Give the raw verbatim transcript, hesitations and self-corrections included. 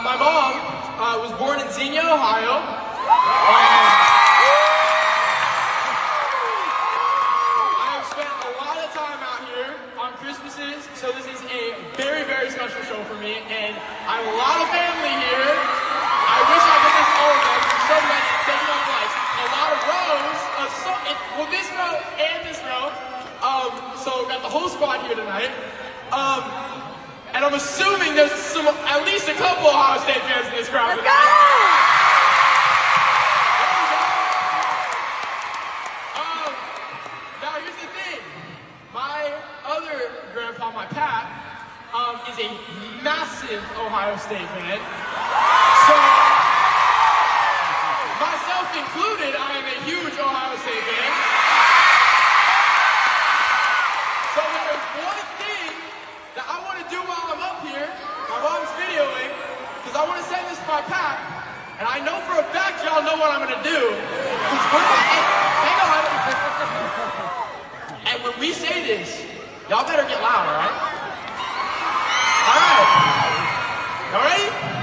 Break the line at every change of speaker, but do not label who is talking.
my mom uh, was born in Xenia, Ohio. Um, I have spent a lot of time out here on Christmases, so this is a very, very special show for me, and I have a lot of family here. I wish I could list all of them. There's so many, taking up like a lot of rows. Of so, it, well, this row and this row. Um, so got the whole squad here tonight. Um, and I'm assuming there's some, at least a couple Ohio State fans in this crowd.
Let's go!
Um, now here's the thing. My other grandpa, my Pat, um, is a massive Ohio State fan. So, myself included, I am a huge Ohio State fan. So there's one thing that I want to do while I'm up here. My mom's videoing, because I want to send this to my Pat, and I know for a fact y'all know what I'm going to do. Because we're not, hang on. And when we say this, y'all better get loud, all right? All right. Y'all ready?